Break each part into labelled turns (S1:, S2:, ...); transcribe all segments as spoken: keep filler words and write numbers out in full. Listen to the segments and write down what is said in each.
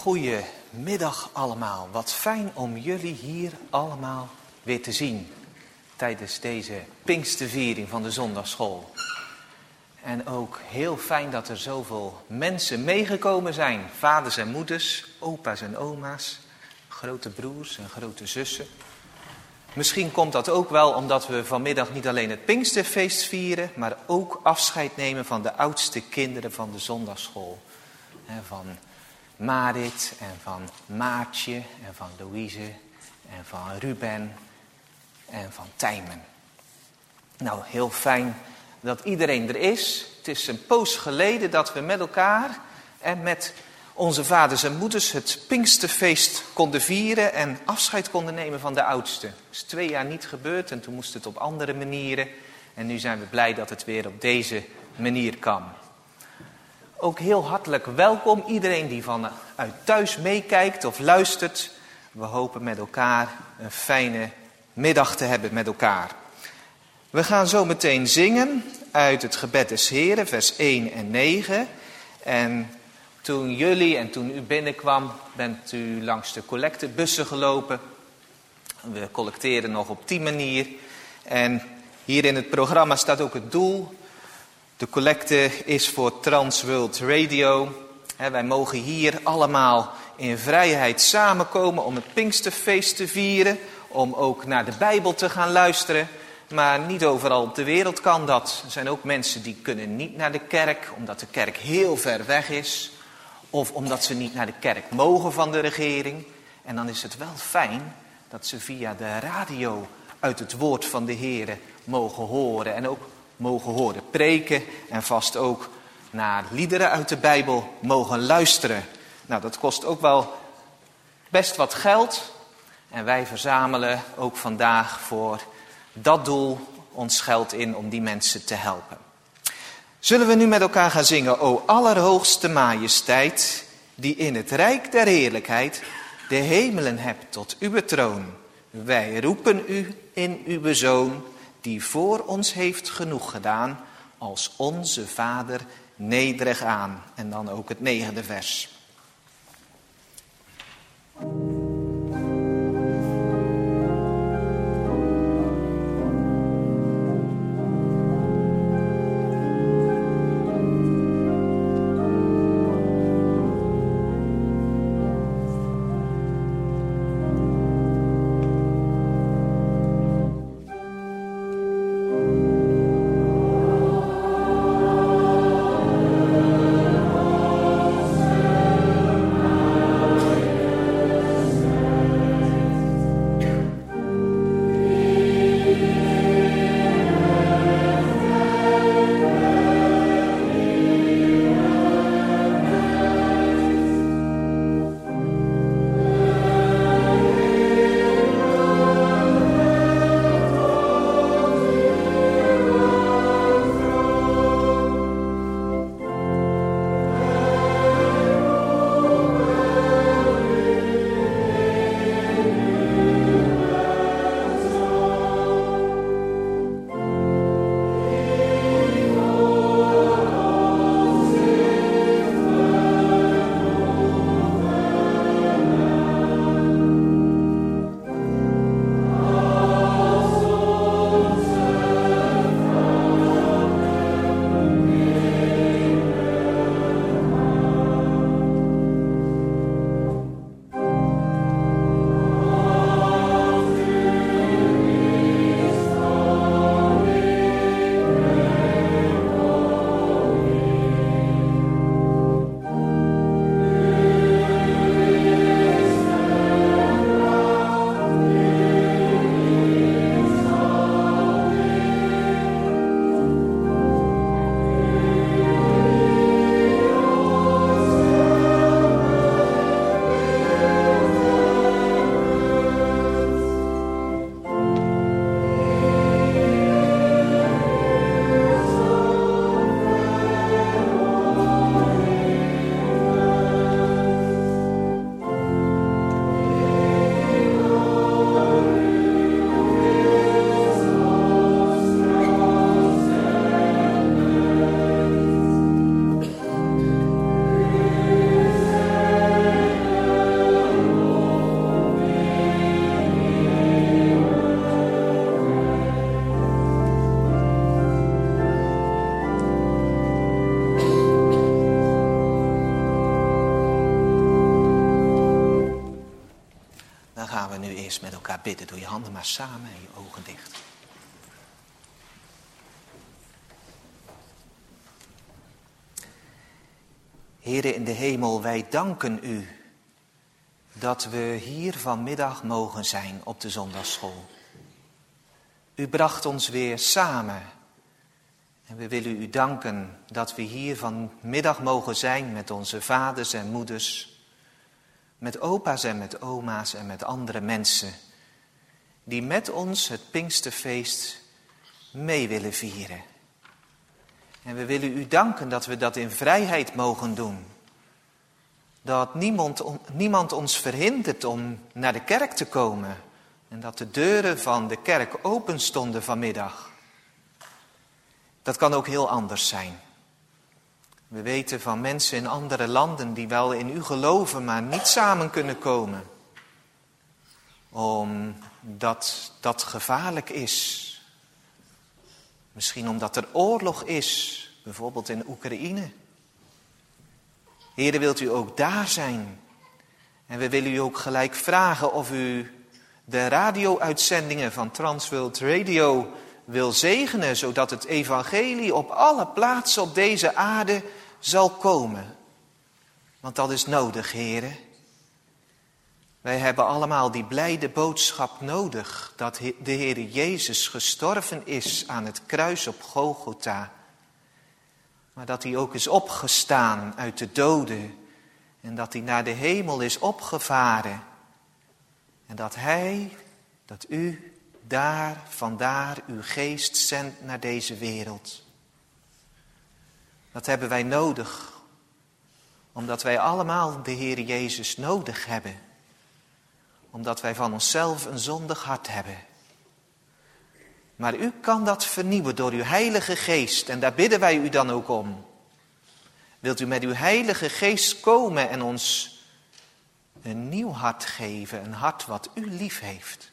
S1: Goedemiddag allemaal. Wat fijn om jullie hier allemaal weer te zien tijdens deze Pinksterviering van de zondagschool. En ook heel fijn dat er zoveel mensen meegekomen zijn. Vaders en moeders, opa's en oma's, grote broers en grote zussen. Misschien komt dat ook wel omdat we vanmiddag niet alleen het Pinksterfeest vieren, maar ook afscheid nemen van de oudste kinderen van de zondagschool. Van Marit en van Maartje en van Louise en van Ruben en van Tijmen. Nou, heel fijn dat iedereen er is. Het is een poos geleden dat we met elkaar en met onze vaders en moeders het Pinksterfeest konden vieren en afscheid konden nemen van de oudsten. Dat is twee jaar niet gebeurd en toen moest het op andere manieren. En nu zijn we blij dat het weer op deze manier kan. Ook heel hartelijk welkom iedereen die vanuit thuis meekijkt of luistert. We hopen met elkaar een fijne middag te hebben met elkaar. We gaan zo meteen zingen uit het gebed des Heren, vers één en negen. En toen jullie en toen u binnenkwam, bent u langs de collectebussen gelopen. We collecteren nog op die manier. En hier in het programma staat ook het doel. De collecte is voor Trans World Radio. He, wij mogen hier allemaal in vrijheid samenkomen om het Pinksterfeest te vieren. Om ook naar de Bijbel te gaan luisteren. Maar niet overal op de wereld kan dat. Er zijn ook mensen die kunnen niet naar de kerk, omdat de kerk heel ver weg is. Of omdat ze niet naar de kerk mogen van de regering. En dan is het wel fijn dat ze via de radio uit het woord van de Heere mogen horen. En ook mogen horen preken en vast ook naar liederen uit de Bijbel mogen luisteren. Nou, dat kost ook wel best wat geld. En wij verzamelen ook vandaag voor dat doel ons geld in om die mensen te helpen. Zullen we nu met elkaar gaan zingen, o allerhoogste majesteit, die in het rijk der heerlijkheid de hemelen hebt tot uw troon. Wij roepen u in uw Zoon, die voor ons heeft genoeg gedaan, als onze Vader nederig aan. En dan ook het negende vers. we nu eerst met elkaar bidden. Doe je handen maar samen en je ogen dicht. Heere in de hemel, wij danken u dat we hier vanmiddag mogen zijn op de zondagsschool. U bracht ons weer samen. En we willen u danken dat we hier vanmiddag mogen zijn met onze vaders en moeders, met opa's en met oma's en met andere mensen die met ons het Pinksterfeest mee willen vieren. En we willen u danken dat we dat in vrijheid mogen doen. Dat niemand, niemand ons verhindert om naar de kerk te komen. En dat de deuren van de kerk open stonden vanmiddag. Dat kan ook heel anders zijn. We weten van mensen in andere landen die wel in u geloven, maar niet samen kunnen komen. Omdat dat gevaarlijk is. Misschien omdat er oorlog is, bijvoorbeeld in Oekraïne. Heere, wilt u ook daar zijn? En we willen u ook gelijk vragen of u de radio-uitzendingen van Transworld Radio wil zegenen, zodat het evangelie op alle plaatsen op deze aarde zal komen. Want dat is nodig, Heere. Wij hebben allemaal die blijde boodschap nodig dat de Heere Jezus gestorven is aan het kruis op Golgotha. Maar dat hij ook is opgestaan uit de doden en dat hij naar de hemel is opgevaren. En dat hij, dat u daar, vandaar uw geest zendt naar deze wereld. Dat hebben wij nodig, omdat wij allemaal de Heer Jezus nodig hebben. Omdat wij van onszelf een zondig hart hebben. Maar u kan dat vernieuwen door uw heilige geest en daar bidden wij u dan ook om. Wilt u met uw heilige geest komen en ons een nieuw hart geven, een hart wat u lief heeft.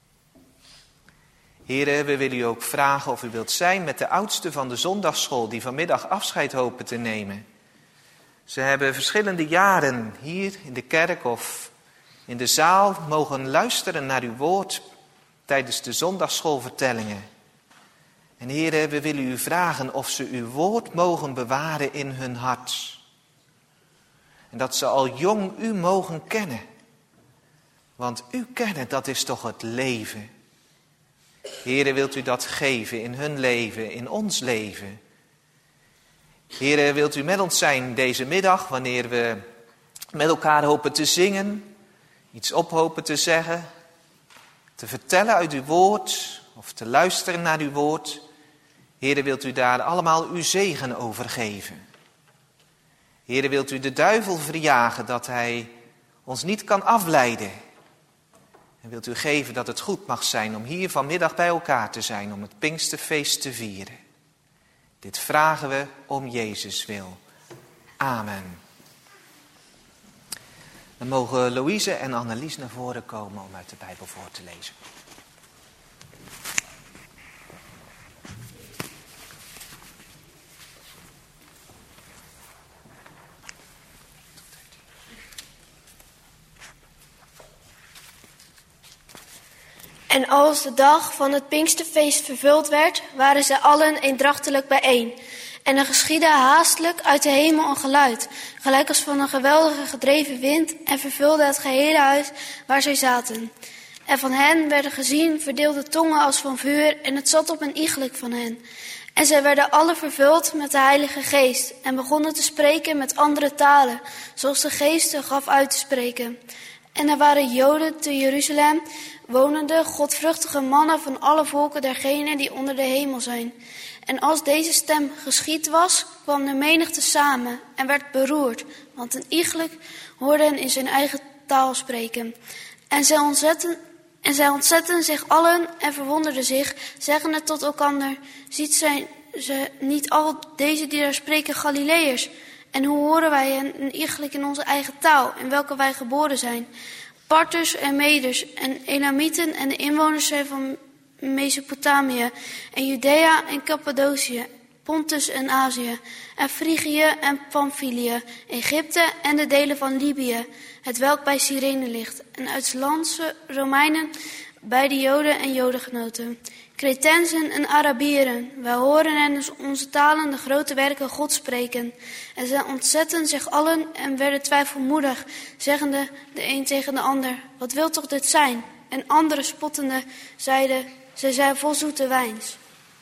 S1: Heren, we willen u ook vragen of u wilt zijn met de oudsten van de zondagsschool die vanmiddag afscheid hopen te nemen. Ze hebben verschillende jaren hier in de kerk of in de zaal mogen luisteren naar uw woord tijdens de zondagsschoolvertellingen. En heren, we willen u vragen of ze uw woord mogen bewaren in hun hart. En dat ze al jong u mogen kennen. Want u kennen, dat is toch het leven. Heren, wilt u dat geven in hun leven, in ons leven. Heren, wilt u met ons zijn deze middag, wanneer we met elkaar hopen te zingen, iets op hopen te zeggen, te vertellen uit uw woord of te luisteren naar uw woord. Heren, wilt u daar allemaal uw zegen over geven. Heren, wilt u de duivel verjagen dat hij ons niet kan afleiden. En wilt u geven dat het goed mag zijn om hier vanmiddag bij elkaar te zijn, om het Pinksterfeest te vieren. Dit vragen we om Jezus wil. Amen. Dan mogen Louise en Annelies naar voren komen om uit de Bijbel voor te lezen.
S2: En als de dag van het Pinksterfeest vervuld werd, waren zij allen eendrachtelijk bijeen. En er geschiedde haastelijk uit de hemel een geluid, gelijk als van een geweldige gedreven wind, en vervulde het gehele huis waar zij zaten. En van hen werden gezien verdeelde tongen als van vuur, en het zat op een iegelijk van hen. En zij werden alle vervuld met de Heilige Geest, en begonnen te spreken met andere talen, zoals de Geest hun gaf uit te spreken. En er waren Joden te Jeruzalem, wonende, godvruchtige mannen van alle volken dergenen die onder de hemel zijn. En als deze stem geschied was, kwam de menigte samen en werd beroerd, want een iegelijk hoorde hen in zijn eigen taal spreken. En zij ontzetten, en zij ontzetten zich allen en verwonderden zich, zeggende tot elkander, ziet zij ze niet al deze die daar spreken Galileërs? En hoe horen wij hen iegelijk in onze eigen taal, in welke wij geboren zijn? Parters en Meders en Elamieten en de inwoners zijn van Mesopotamië en Judea en Cappadocië Pontus en Azië, en Frigië en Pamphylië, Egypte en de delen van Libië, het welk bij Cyrene ligt, en uitlandse Romeinen bij de Joden en Jodengenoten, Cretensen en Arabieren. Wij horen en onze talen de grote werken God spreken. En zij ontzetten zich allen en werden twijfelmoedig, zeggende de een tegen de ander, wat wil toch dit zijn? En anderen spottende zeiden, zij zijn vol zoete wijns.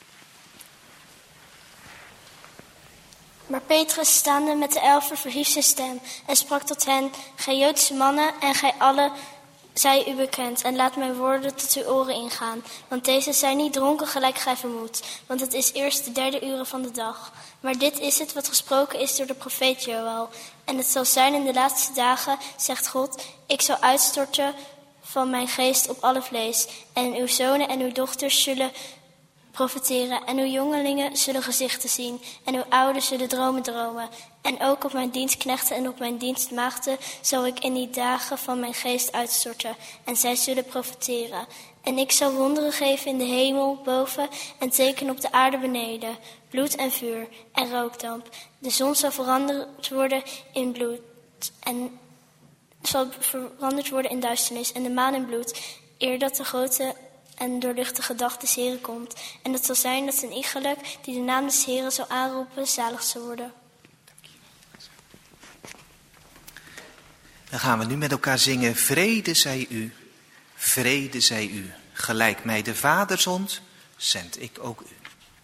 S3: Maar Petrus, staande met de elfen, verhief zijn stem en sprak tot hen, gij Joodse mannen en gij allen, zij u bekend, en laat mijn woorden tot uw oren ingaan. Want deze zijn niet dronken gelijk gij vermoedt, want het is eerst de derde uren van de dag. Maar dit is het wat gesproken is door de profeet Joël. En het zal zijn in de laatste dagen, zegt God, ik zal uitstorten van mijn geest op alle vlees. En uw zonen en uw dochters zullen profeteren, en uw jongelingen zullen gezichten zien, en uw ouderen zullen dromen dromen. En ook op mijn dienstknechten en op mijn dienstmaagden zal ik in die dagen van mijn geest uitstorten, en zij zullen profeteren. En ik zal wonderen geven in de hemel boven en tekenen op de aarde beneden, bloed en vuur en rookdamp. De zon zal veranderd worden in bloed en zal veranderd worden in duisternis en de maan in bloed, eer dat de grote en doorluchtige dag des Heren komt. En het zal zijn dat een iegelijk die de naam des Heren zal aanroepen, zalig zal worden.
S1: Dan gaan we nu met elkaar zingen, vrede zij u, vrede zij u. Gelijk mij de Vader zond, zend ik ook u.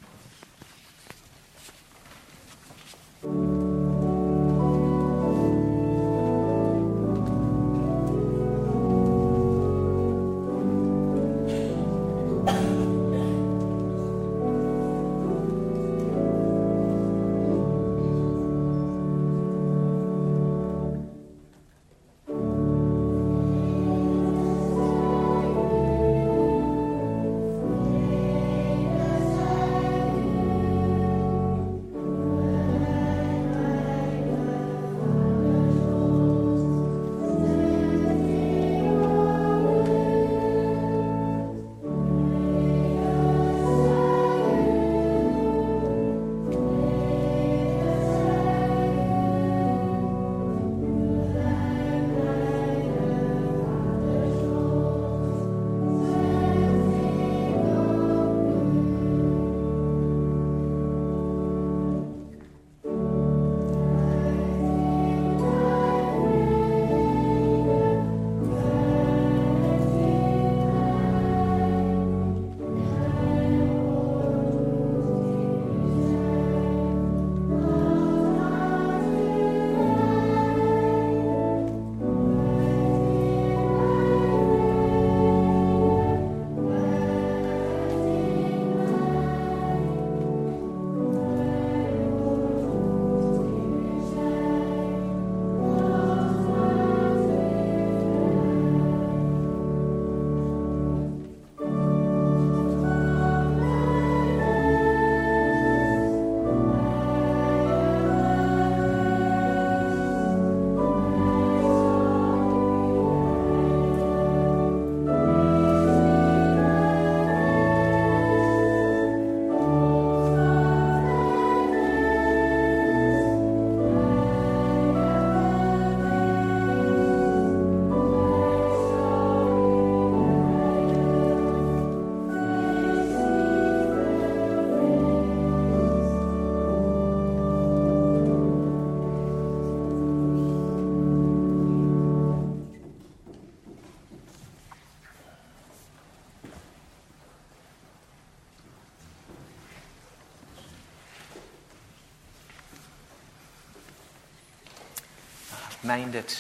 S1: Meindert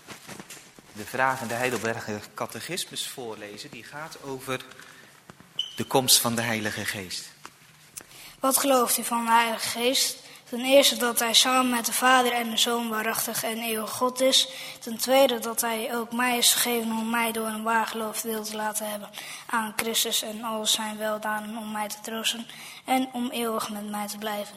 S1: de vraag in de Heidelberger Catechismus voorlezen. Die gaat over de komst van de Heilige Geest.
S4: Wat gelooft u van de Heilige Geest? Ten eerste dat hij samen met de Vader en de Zoon waarachtig en eeuwig God is. Ten tweede dat hij ook mij is gegeven om mij door een waar geloof deel te laten hebben aan Christus en al zijn weldaden om mij te troosten en om eeuwig met mij te blijven.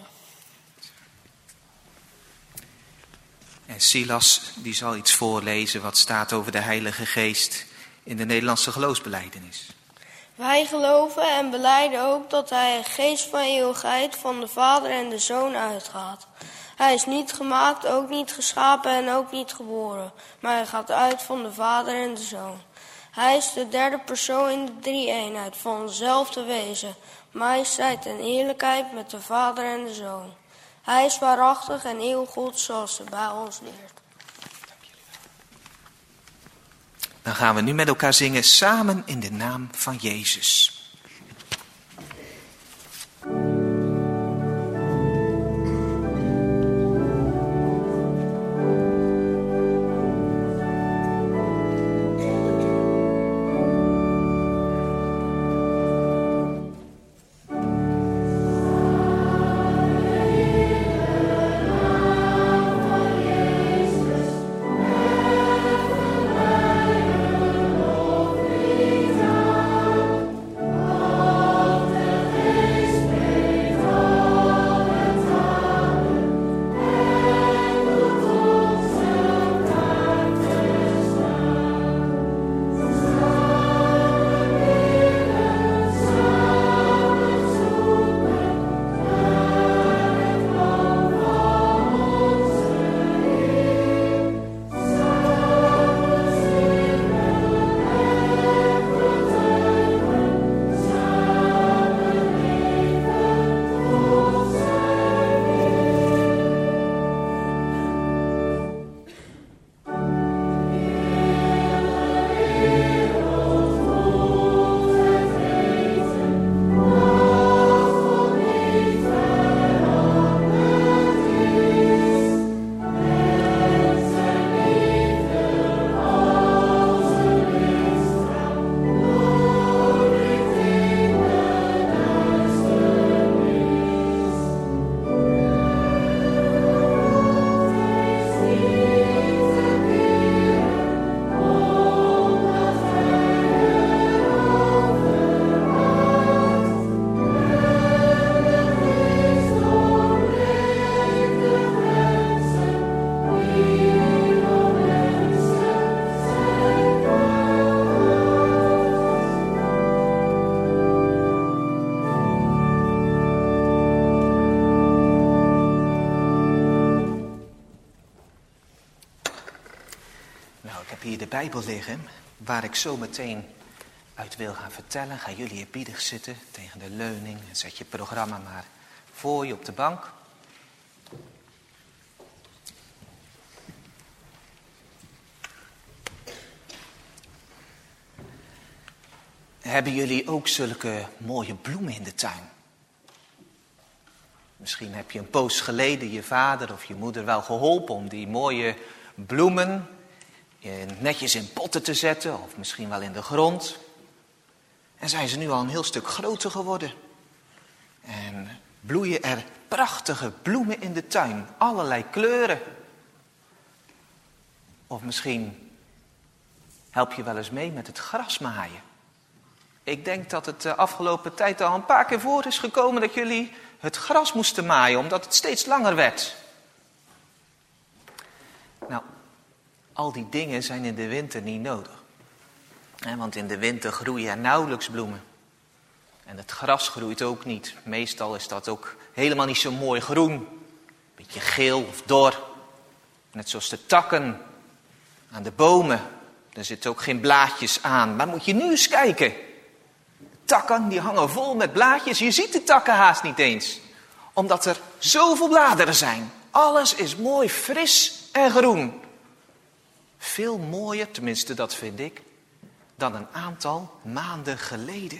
S1: En Silas die zal iets voorlezen wat staat over de Heilige Geest in de Nederlandse geloofsbelijdenis.
S5: Wij geloven en belijden ook dat hij een geest van eeuwigheid van de Vader en de Zoon uitgaat. Hij is niet gemaakt, ook niet geschapen en ook niet geboren, maar hij gaat uit van de Vader en de Zoon. Hij is de derde persoon in de drie-eenheid van hetzelfde wezen, majesteit en eerlijkheid met de Vader en de Zoon. Hij is waarachtig en eeuwig God, zoals hij bij ons leert.
S1: Dan gaan we nu met elkaar zingen, samen in de naam van Jezus. De Bijbel liggen, waar ik zo meteen uit wil gaan vertellen. Ga jullie eerbiedig zitten tegen de leuning en zet je programma maar voor je op de bank. Hebben jullie ook zulke mooie bloemen in de tuin? Misschien heb je een poos geleden je vader of je moeder wel geholpen om die mooie bloemen netjes in potten te zetten, of misschien wel in de grond. En zijn ze nu al een heel stuk groter geworden. En bloeien er prachtige bloemen in de tuin, allerlei kleuren. Of misschien help je wel eens mee met het gras maaien. Ik denk dat het de afgelopen tijd al een paar keer voor is gekomen dat jullie het gras moesten maaien, omdat het steeds langer werd. Nou, al die dingen zijn in de winter niet nodig. Want in de winter groeien er nauwelijks bloemen. En het gras groeit ook niet. Meestal is dat ook helemaal niet zo mooi groen. Beetje geel of dor. Net zoals de takken aan de bomen. Er zitten ook geen blaadjes aan. Maar moet je nu eens kijken. De takken die hangen vol met blaadjes. Je ziet de takken haast niet eens. Omdat er zoveel bladeren zijn. Alles is mooi fris en groen. Veel mooier, tenminste dat vind ik, dan een aantal maanden geleden.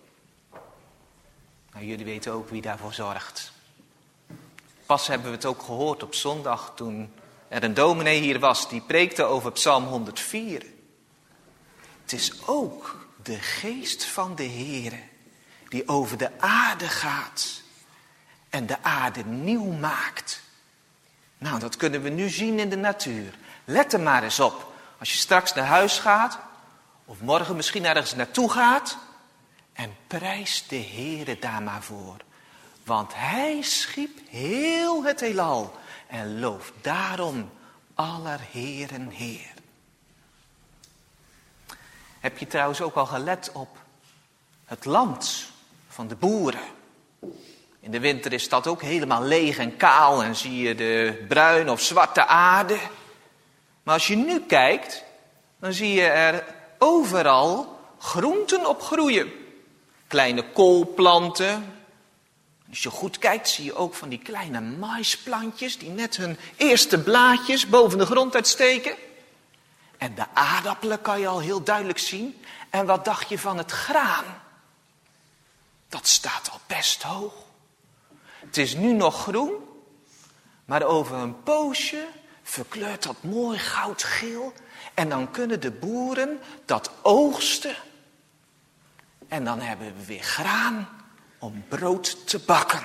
S1: Nou, jullie weten ook wie daarvoor zorgt. Pas hebben we het ook gehoord op zondag toen er een dominee hier was die preekte over Psalm honderdvier. Het is ook de geest van de Heere die over de aarde gaat en de aarde nieuw maakt. Nou, dat kunnen we nu zien in de natuur. Let er maar eens op. Als je straks naar huis gaat, of morgen misschien ergens naartoe gaat, en prijs de Heere daar maar voor. Want hij schiep heel het heelal en looft daarom aller Heeren Heer. Heb je trouwens ook al gelet op Het land van de boeren. In de winter is dat ook helemaal leeg en kaal en zie je de bruine of zwarte aarde. Maar als je nu kijkt, dan zie je er overal groenten op groeien. Kleine koolplanten. Als je goed kijkt zie je ook van die kleine maisplantjes die net hun eerste blaadjes boven de grond uitsteken. En de aardappelen kan je al heel duidelijk zien. En wat dacht je van het graan? Dat staat al best hoog. Het is nu nog groen, maar over een poosje verkleurt dat mooi goudgeel. En dan kunnen de boeren dat oogsten. En dan hebben we weer graan om brood te bakken.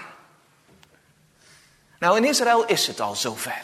S1: Nou, in Israël is het al zover.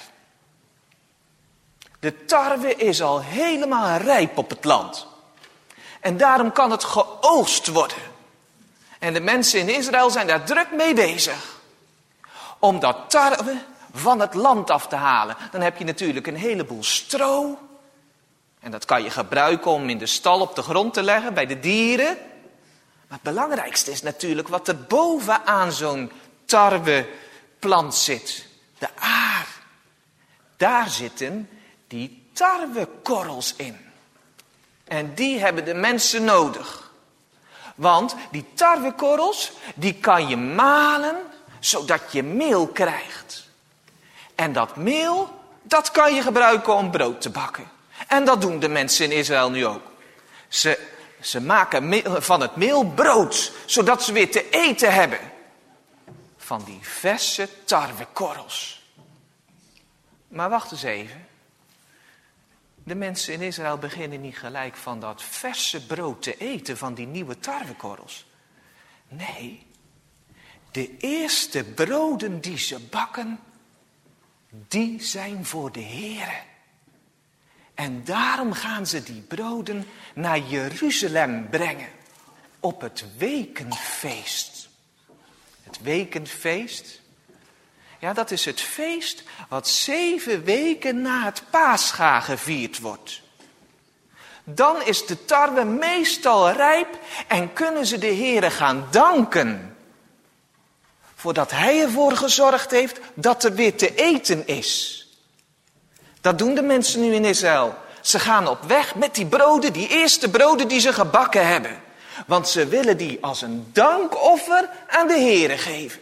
S1: De tarwe is al helemaal rijp op het land. En daarom kan het geoogst worden. En de mensen in Israël zijn daar druk mee bezig. Om dat tarwe van het land af te halen. Dan heb je natuurlijk een heleboel stro. En dat kan je gebruiken om in de stal op de grond te leggen bij de dieren. Maar het belangrijkste is natuurlijk wat er bovenaan zo'n tarweplant zit. De aar. Daar zitten die tarwekorrels in. En die hebben de mensen nodig. Want die tarwekorrels, die kan je malen zodat je meel krijgt. En dat meel, dat kan je gebruiken om brood te bakken. En dat doen de mensen in Israël nu ook. Ze, ze maken meel, van het meel brood, zodat ze weer te eten hebben. Van die verse tarwekorrels. Maar wacht eens even. De mensen in Israël beginnen niet gelijk van dat verse brood te eten van die nieuwe tarwekorrels. Nee, de eerste broden die ze bakken, die zijn voor de Heere. En daarom gaan ze die broden naar Jeruzalem brengen. Op het wekenfeest. Het wekenfeest. Ja, dat is het feest wat zeven weken na het Pascha gevierd wordt. Dan is de tarwe meestal rijp en kunnen ze de Heere gaan danken. Voordat hij ervoor gezorgd heeft dat er weer te eten is. Dat doen de mensen nu in Israël. Ze gaan op weg met die broden, die eerste broden die ze gebakken hebben. Want ze willen die als een dankoffer aan de Heere geven.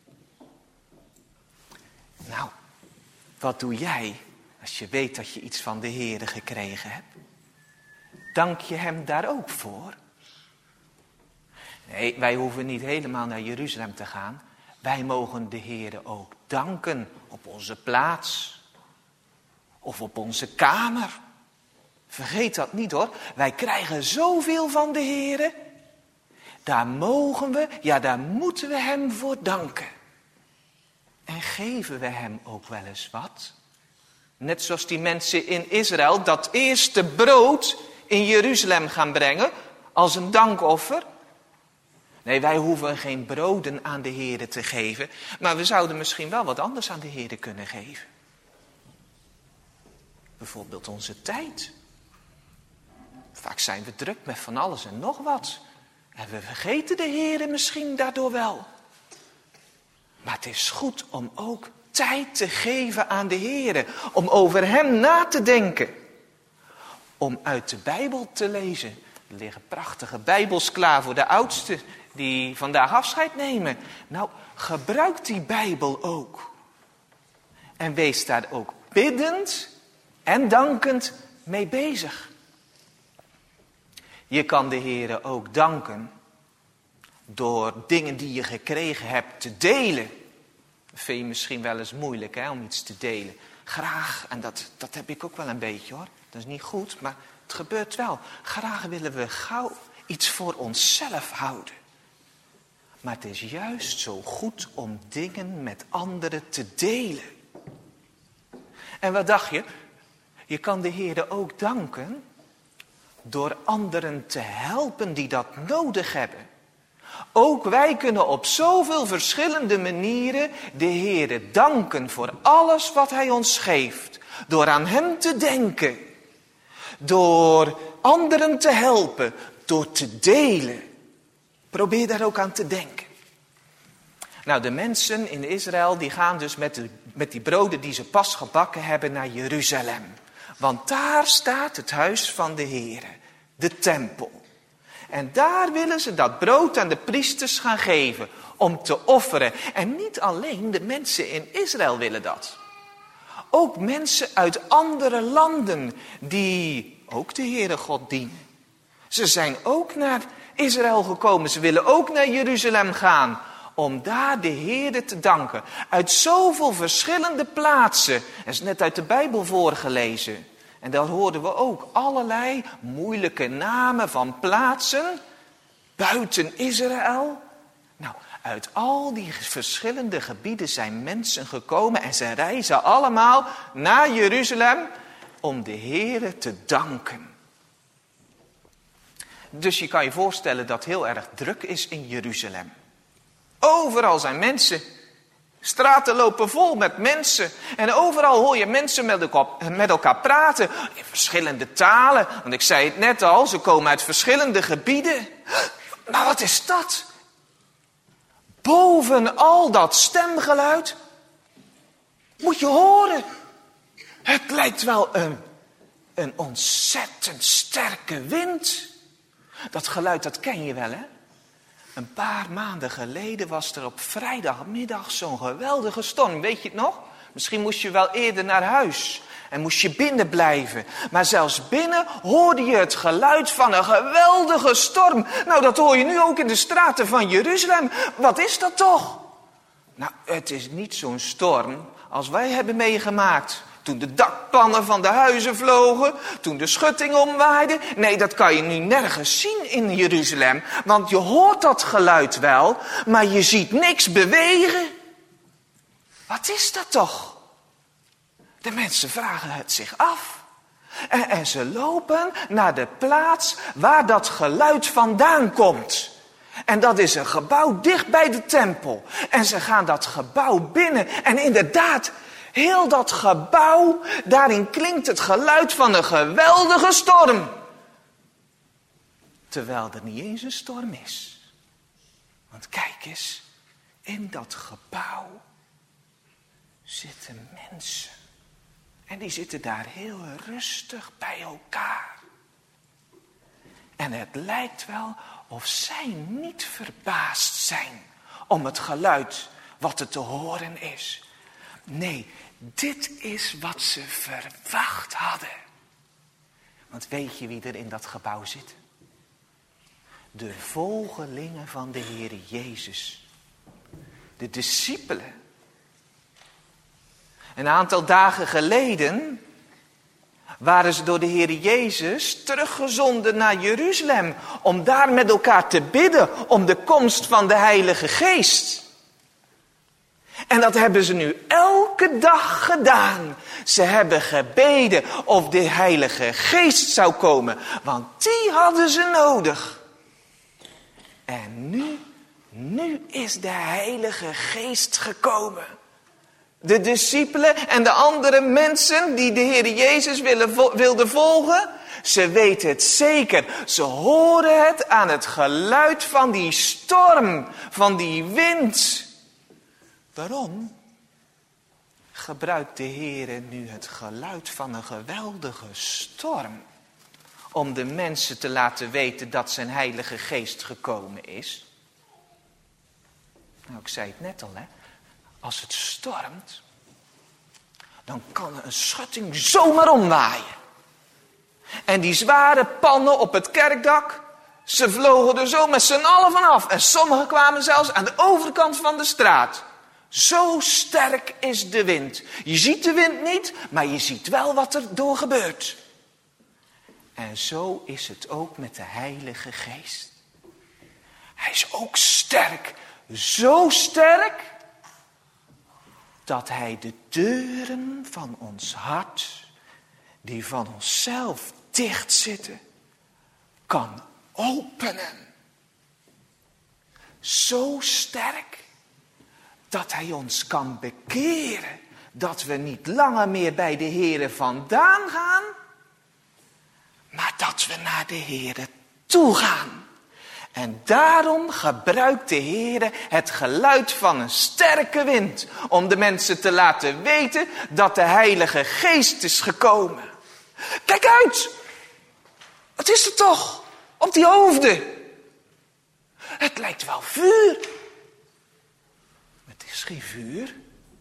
S1: Nou, wat doe jij als je weet dat je iets van de Heere gekregen hebt? Dank je hem daar ook voor? Nee, wij hoeven niet helemaal naar Jeruzalem te gaan. Wij mogen de Heere ook danken op onze plaats. Of op onze kamer. Vergeet dat niet hoor. Wij krijgen zoveel van de Heere. Daar mogen we, ja daar moeten we hem voor danken. En geven we hem ook wel eens wat? Net zoals die mensen in Israël dat eerste brood in Jeruzalem gaan brengen als een dankoffer. Nee, wij hoeven geen broden aan de Heere te geven. Maar we zouden misschien wel wat anders aan de Heere kunnen geven. Bijvoorbeeld onze tijd. Vaak zijn we druk met van alles en nog wat. En we vergeten de Heere misschien daardoor wel. Maar het is goed om ook tijd te geven aan de Heere. Om over hem na te denken. Om uit de Bijbel te lezen. Er liggen prachtige Bijbels klaar voor de oudsten die vandaag afscheid nemen. Nou, gebruik die Bijbel ook. En wees daar ook biddend en dankend mee bezig. Je kan de Heere ook danken door dingen die je gekregen hebt te delen. Dat vind je misschien wel eens moeilijk hè, om iets te delen. Graag, en dat, dat heb ik ook wel een beetje hoor. Dat is niet goed, maar het gebeurt wel. Graag willen we gauw iets voor onszelf houden. Maar het is juist zo goed om dingen met anderen te delen. En wat dacht je? Je kan de Heere ook danken door anderen te helpen die dat nodig hebben. Ook wij kunnen op zoveel verschillende manieren de Heere danken voor alles wat hij ons geeft. Door aan hem te denken. Door anderen te helpen. Door te delen. Probeer daar ook aan te denken. Nou, de mensen in Israël die gaan dus met, de, met die broden die ze pas gebakken hebben naar Jeruzalem. Want daar staat het huis van de Heere, de tempel. En daar willen ze dat brood aan de priesters gaan geven om te offeren. En niet alleen de mensen in Israël willen dat. Ook mensen uit andere landen die ook de Heere God dienen. Ze zijn ook naar Israël gekomen. Ze willen ook naar Jeruzalem gaan om daar de Heere te danken. Uit zoveel verschillende plaatsen. Dat is net uit de Bijbel voorgelezen. En daar hoorden we ook allerlei moeilijke namen van plaatsen buiten Israël. Nou, uit al die verschillende gebieden zijn mensen gekomen en ze reizen allemaal naar Jeruzalem om de Heere te danken. Dus je kan je voorstellen dat het heel erg druk is in Jeruzalem. Overal zijn mensen. Straten lopen vol met mensen. En overal hoor je mensen met elkaar, met elkaar praten. In verschillende talen. Want ik zei het net al, ze komen uit verschillende gebieden. Maar wat is dat? Boven al dat stemgeluid moet je horen. Het lijkt wel een, een ontzettend sterke wind. Dat geluid, dat ken je wel, hè? Een paar maanden geleden was er op vrijdagmiddag zo'n geweldige storm. Weet je het nog? Misschien moest je wel eerder naar huis. En moest je binnen blijven. Maar zelfs binnen hoorde je het geluid van een geweldige storm. Nou, dat hoor je nu ook in de straten van Jeruzalem. Wat is dat toch? Nou, het is niet zo'n storm als wij hebben meegemaakt. Toen de dakpannen van de huizen vlogen. Toen de schutting omwaaide. Nee, dat kan je nu nergens zien in Jeruzalem. Want je hoort dat geluid wel. Maar je ziet niks bewegen. Wat is dat toch? De mensen vragen het zich af. En, en ze lopen naar de plaats waar dat geluid vandaan komt. En dat is een gebouw dicht bij de tempel. En ze gaan dat gebouw binnen. En inderdaad, heel dat gebouw, daarin klinkt het geluid van een geweldige storm. Terwijl er niet eens een storm is. Want kijk eens, in dat gebouw zitten mensen. En die zitten daar heel rustig bij elkaar. En het lijkt wel of zij niet verbaasd zijn om het geluid wat er te horen is. Nee, dit is wat ze verwacht hadden. Want weet je wie er in dat gebouw zit? De volgelingen van de Heere Jezus. De discipelen. Een aantal dagen geleden waren ze door de Heere Jezus teruggezonden naar Jeruzalem. Om daar met elkaar te bidden om de komst van de Heilige Geest. En dat hebben ze nu elke dag gedaan. Ze hebben gebeden of de Heilige Geest zou komen. Want die hadden ze nodig. En nu, nu is de Heilige Geest gekomen. De discipelen en de andere mensen die de Heer Jezus willen, wilden volgen. Ze weten het zeker. Ze horen het aan het geluid van die storm, van die wind. Waarom gebruikt de Heer nu het geluid van een geweldige storm? Om de mensen te laten weten dat zijn Heilige Geest gekomen is. Nou, ik zei het net al, hè. Als het stormt, dan kan een schutting zomaar omwaaien. En die zware pannen op het kerkdak, ze vlogen er zo met z'n allen vanaf. En sommigen kwamen zelfs aan de overkant van de straat. Zo sterk is de wind. Je ziet de wind niet, maar je ziet wel wat er door gebeurt. En zo is het ook met de Heilige Geest. Hij is ook sterk, zo sterk, dat hij de deuren van ons hart, die van onszelf dicht zitten, kan openen. Zo sterk, dat hij ons kan bekeren, dat we niet langer meer bij de Heere vandaan gaan, maar dat we naar de Heere toe gaan. En daarom gebruikt de Heere het geluid van een sterke wind om de mensen te laten weten dat de Heilige Geest is gekomen. Kijk uit! Wat is er toch op die hoofden? Het lijkt wel vuur. Het is geen vuur.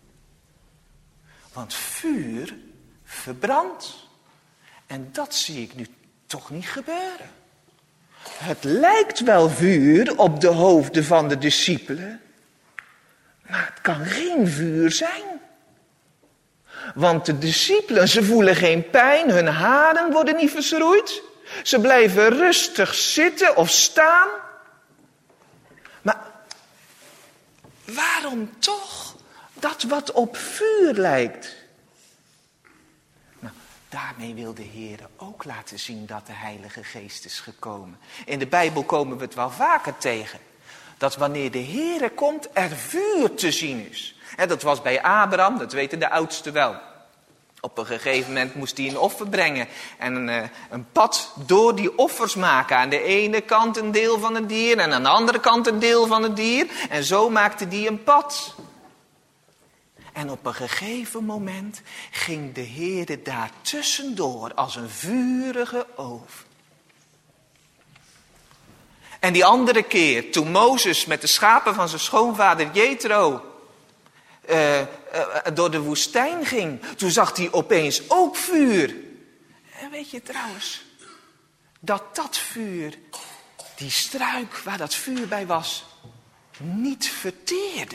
S1: Want vuur verbrandt. En dat zie ik nu toch niet gebeuren. Het lijkt wel vuur op de hoofden van de discipelen. Maar het kan geen vuur zijn. Want de discipelen, ze voelen geen pijn. Hun haren worden niet verschroeid. Ze blijven rustig zitten of staan. Maar waarom toch dat wat op vuur lijkt? Nou, daarmee wil de Heer ook laten zien dat de Heilige Geest is gekomen. In de Bijbel komen we het wel vaker tegen. Dat wanneer de Heer komt, er vuur te zien is. En dat was bij Abraham, dat weten de oudsten wel. Op een gegeven moment moest hij een offer brengen. En een, uh, een pad door die offers maken. Aan de ene kant een deel van het dier. En aan de andere kant een deel van het dier. En zo maakte hij een pad. En op een gegeven moment ging de Heere daar tussendoor als een vurige oven. En die andere keer, toen Mozes met de schapen van zijn schoonvader Jethro Uh, uh, door de woestijn ging, toen zag hij opeens ook vuur. En weet je trouwens, dat dat vuur, die struik waar dat vuur bij was, niet verteerde.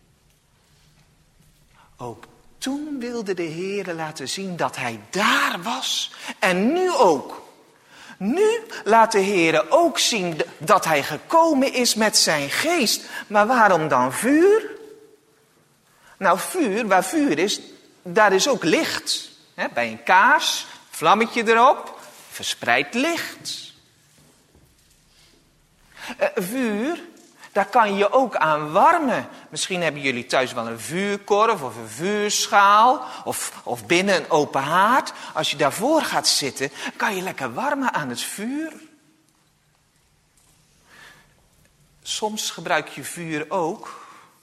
S1: Ook toen wilde de Heere laten zien dat hij daar was. En nu ook. Nu laat de Heere ook zien dat hij gekomen is met zijn geest. Maar waarom dan vuur? Nou, vuur, waar vuur is, daar is ook licht. He, bij een kaars, vlammetje erop, verspreidt licht. Uh, vuur, daar kan je ook aan warmen. Misschien hebben jullie thuis wel een vuurkorf of een vuurschaal. Of, of binnen een open haard. Als je daarvoor gaat zitten, kan je lekker warmen aan het vuur. Soms gebruik je vuur ook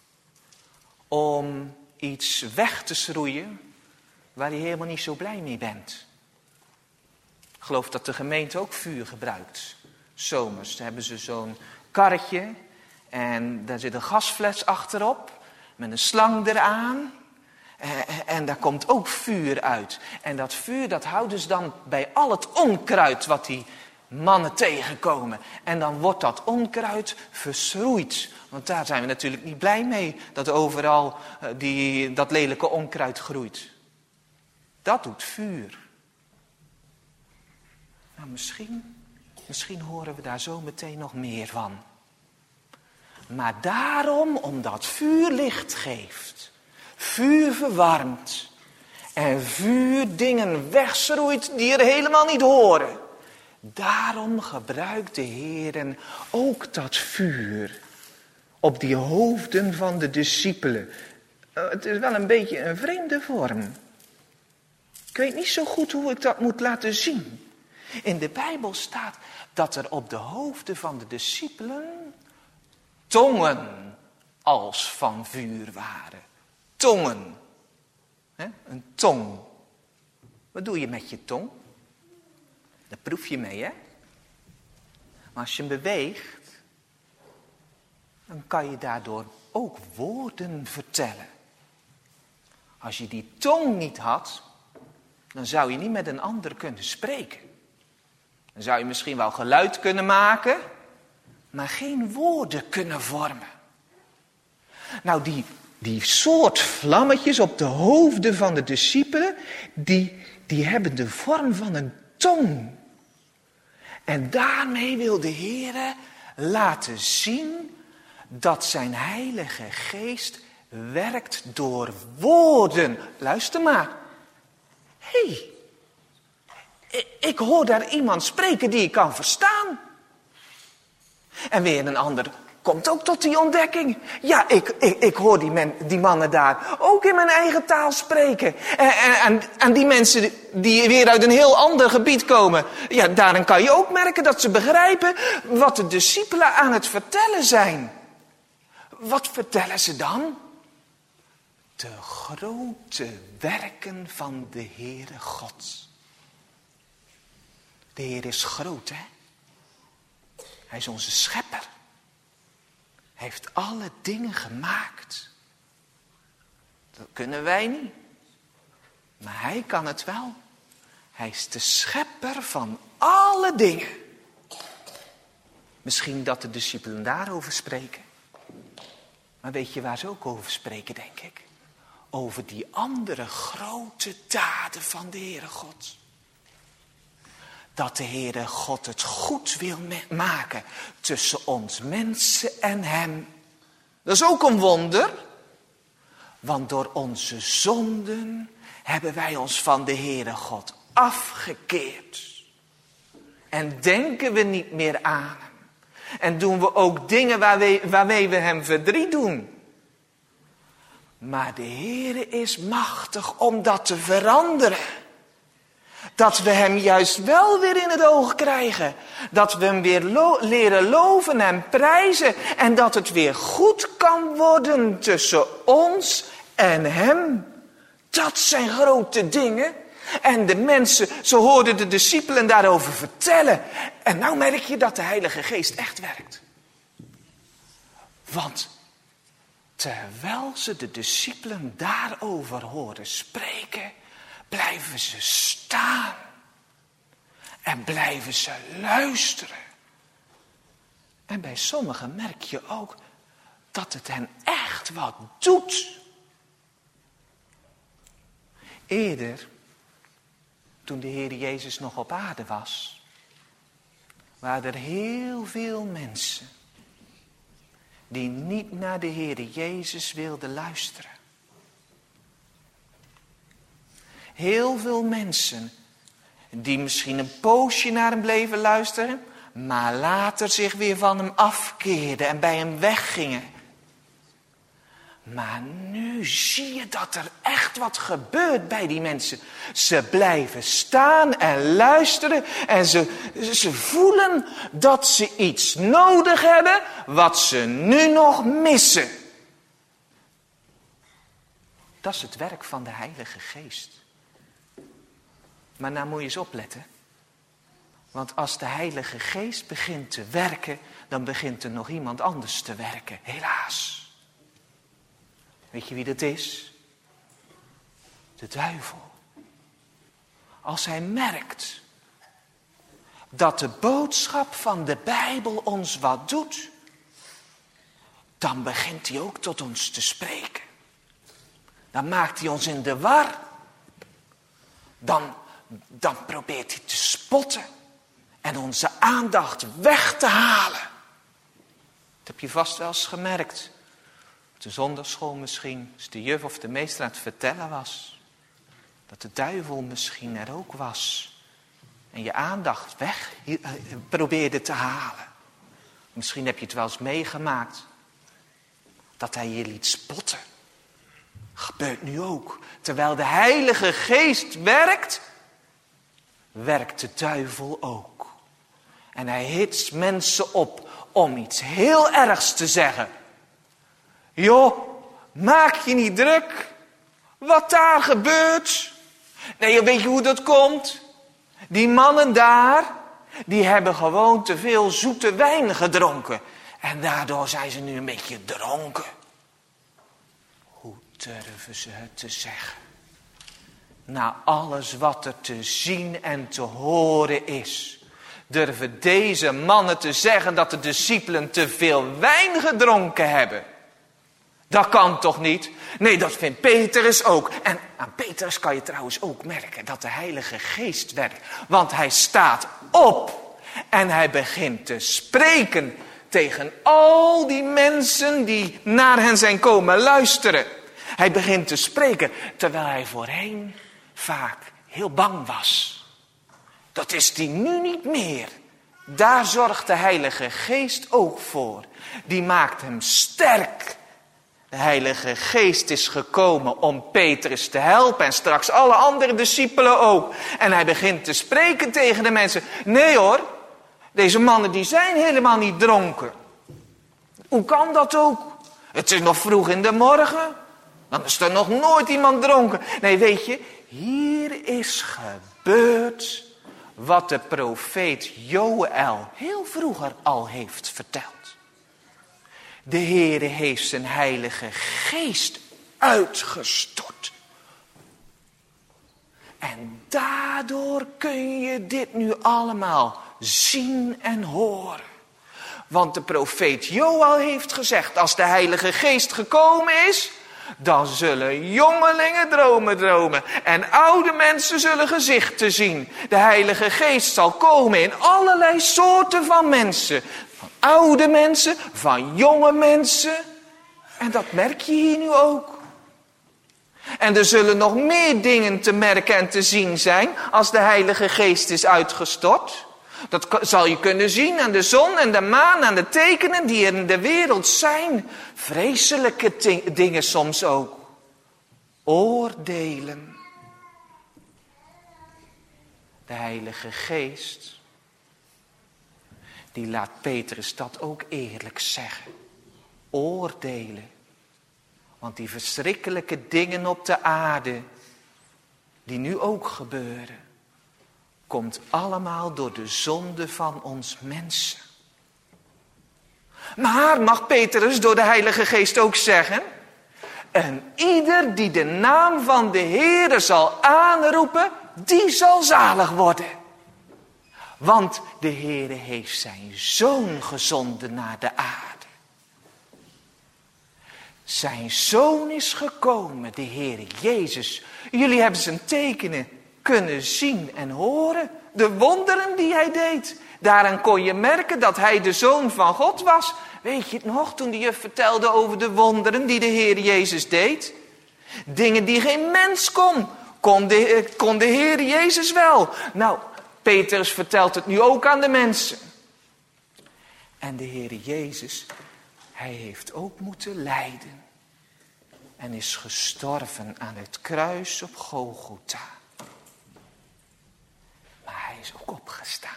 S1: om iets weg te schroeien waar je helemaal niet zo blij mee bent. Ik geloof dat de gemeente ook vuur gebruikt. Zomers dan hebben ze zo'n karretje en daar zit een gasfles achterop met een slang eraan. En daar komt ook vuur uit. En dat vuur dat houden ze dan bij al het onkruid wat die mannen tegenkomen. En dan wordt dat onkruid verschroeid. Want daar zijn we natuurlijk niet blij mee. Dat overal uh, die, dat lelijke onkruid groeit. Dat doet vuur. Nou, misschien, misschien horen we daar zo meteen nog meer van. Maar daarom, omdat vuur licht geeft. Vuur verwarmt. En vuur dingen wegschroeit die er helemaal niet horen. Daarom gebruikt de Heer ook dat vuur op die hoofden van de discipelen. Uh, het is wel een beetje een vreemde vorm. Ik weet niet zo goed hoe ik dat moet laten zien. In de Bijbel staat dat er op de hoofden van de discipelen tongen als van vuur waren. Tongen. He? Een tong. Wat doe je met je tong? Daar proef je mee, hè? Maar als je hem beweegt, dan kan je daardoor ook woorden vertellen. Als je die tong niet had, dan zou je niet met een ander kunnen spreken. Dan zou je misschien wel geluid kunnen maken, maar geen woorden kunnen vormen. Nou, die, die soort vlammetjes op de hoofden van de discipelen, die, die hebben de vorm van een tong. En daarmee wil de Heer laten zien dat zijn Heilige Geest werkt door woorden. Luister maar. Hé, hey, ik hoor daar iemand spreken die ik kan verstaan. En weer een ander komt ook tot die ontdekking. Ja, ik, ik, ik hoor die, men, die mannen daar ook in mijn eigen taal spreken. En, en, en die mensen die weer uit een heel ander gebied komen. Ja, daarin kan je ook merken dat ze begrijpen wat de discipelen aan het vertellen zijn. Wat vertellen ze dan? De grote werken van de Heere God. De Heer is groot, hè? Hij is onze schepper. Hij heeft alle dingen gemaakt. Dat kunnen wij niet. Maar hij kan het wel. Hij is de schepper van alle dingen. Misschien dat de discipelen daarover spreken. Maar weet je waar ze ook over spreken, denk ik? Over die andere grote daden van de Heere God. Dat de Heere God het goed wil maken tussen ons mensen en hem. Dat is ook een wonder. Want door onze zonden hebben wij ons van de Heere God afgekeerd. En denken we niet meer aan hem. En doen we ook dingen waarmee, waarmee we hem verdriet doen. Maar de Heere is machtig om dat te veranderen. Dat we hem juist wel weer in het oog krijgen. Dat we hem weer lo- leren loven en prijzen. En dat het weer goed kan worden tussen ons en hem. Dat zijn grote dingen. En de mensen, zo hoorden de discipelen daarover vertellen. En nou merk je dat de Heilige Geest echt werkt. Want terwijl ze de discipelen daarover horen spreken, blijven ze staan. En blijven ze luisteren. En bij sommigen merk je ook dat het hen echt wat doet. Eerder, toen de Heer Jezus nog op aarde was, waren er heel veel mensen die niet naar de Heer Jezus wilden luisteren. Heel veel mensen die misschien een poosje naar hem bleven luisteren, maar later zich weer van hem afkeerden en bij hem weggingen. Maar nu zie je dat er echt wat gebeurt bij die mensen. Ze blijven staan en luisteren en ze, ze voelen dat ze iets nodig hebben wat ze nu nog missen. Dat is het werk van de Heilige Geest. Maar nou moet je eens opletten. Want als de Heilige Geest begint te werken, dan begint er nog iemand anders te werken. Helaas. Weet je wie dat is? De duivel. Als hij merkt dat de boodschap van de Bijbel ons wat doet, dan begint hij ook tot ons te spreken. Dan maakt hij ons in de war. Dan, dan probeert hij te spotten en onze aandacht weg te halen. Dat heb je vast wel eens gemerkt. Op de zondagschool misschien, als de juf of de meester aan het vertellen was. Dat de duivel misschien er ook was. En je aandacht weg probeerde te halen. Misschien heb je het wel eens meegemaakt. Dat hij je liet spotten. Gebeurt nu ook. Terwijl de Heilige Geest werkt, werkt de duivel ook. En hij hitst mensen op om iets heel ergs te zeggen. Joh, maak je niet druk. Wat daar gebeurt. Nee, weet je hoe dat komt? Die mannen daar, die hebben gewoon te veel zoete wijn gedronken. En daardoor zijn ze nu een beetje dronken. Hoe durven ze het te zeggen? Na alles wat er te zien en te horen is, durven deze mannen te zeggen dat de discipelen te veel wijn gedronken hebben. Dat kan toch niet? Nee, dat vindt Petrus ook. En aan Petrus kan je trouwens ook merken dat de Heilige Geest werkt. Want hij staat op en hij begint te spreken tegen al die mensen die naar hen zijn komen luisteren. Hij begint te spreken terwijl hij voorheen vaak heel bang was. Dat is hij nu niet meer. Daar zorgt de Heilige Geest ook voor. Die maakt hem sterk. De Heilige Geest is gekomen om Petrus te helpen en straks alle andere discipelen ook. En hij begint te spreken tegen de mensen. Nee hoor, deze mannen die zijn helemaal niet dronken. Hoe kan dat ook? Het is nog vroeg in de morgen. Dan is er nog nooit iemand dronken. Nee, weet je, hier is gebeurd wat de profeet Joël heel vroeger al heeft verteld. De Heere heeft zijn Heilige Geest uitgestort. En daardoor kun je dit nu allemaal zien en horen. Want de profeet Joël heeft gezegd, als de Heilige Geest gekomen is, dan zullen jongelingen dromen dromen en oude mensen zullen gezichten zien. De Heilige Geest zal komen in allerlei soorten van mensen. Van oude mensen, van jonge mensen. En dat merk je hier nu ook. En er zullen nog meer dingen te merken en te zien zijn als de Heilige Geest is uitgestort. Dat zal je kunnen zien aan de zon en de maan, aan de tekenen die er in de wereld zijn. Vreselijke dingen soms ook. Oordelen. De Heilige Geest, die laat Petrus dat ook eerlijk zeggen. Oordelen. Want die verschrikkelijke dingen op de aarde, die nu ook gebeuren, komt allemaal door de zonde van ons mensen. Maar mag Petrus door de Heilige Geest ook zeggen, en ieder die de naam van de Heere zal aanroepen, die zal zalig worden. Want de Heere heeft zijn Zoon gezonden naar de aarde. Zijn Zoon is gekomen, de Heere Jezus. Jullie hebben zijn tekenen kunnen zien en horen. De wonderen die hij deed. Daaraan kon je merken dat hij de Zoon van God was. Weet je het nog, toen de juf vertelde over de wonderen die de Heer Jezus deed? Dingen die geen mens kon, kon de, kon de Heer Jezus wel. Nou, Petrus vertelt het nu ook aan de mensen. En de Heer Jezus, hij heeft ook moeten lijden. En is gestorven aan het kruis op Golgotha. Maar hij is ook opgestaan.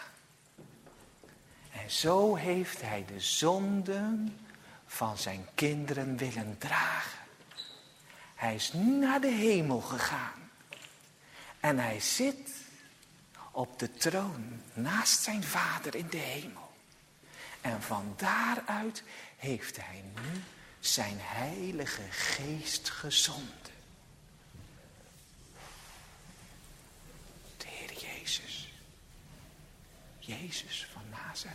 S1: En zo heeft hij de zonden van zijn kinderen willen dragen. Hij is nu naar de hemel gegaan. En hij zit op de troon naast zijn vader in de hemel. En van daaruit heeft hij nu zijn Heilige Geest gezonden. De Heer Jezus. Jezus van Nazareth.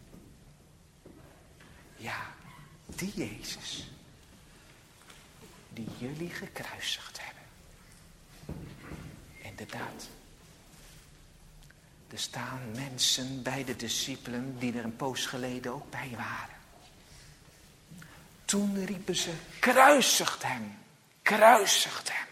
S1: Ja, die Jezus. Die jullie gekruisigd hebben. Inderdaad. Er staan mensen bij de discipelen die er een poos geleden ook bij waren. Toen riepen ze, kruisigt hem, kruisigt hem.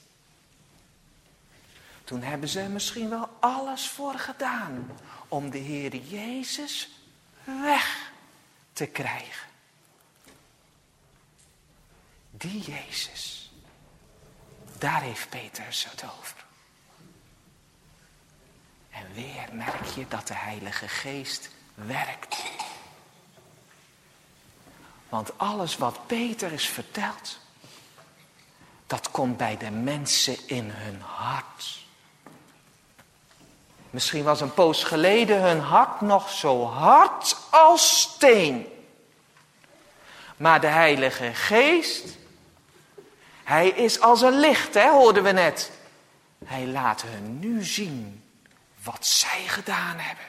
S1: Toen hebben ze er misschien wel alles voor gedaan om de Heer Jezus weg te krijgen. Die Jezus, daar heeft Petrus het over. En weer merk je dat de Heilige Geest werkt. Want alles wat Petrus vertelt, dat komt bij de mensen in hun hart. Misschien was een poos geleden hun hart nog zo hard als steen. Maar de Heilige Geest, hij is als een licht, hè, hoorden we net. Hij laat hun nu zien wat zij gedaan hebben.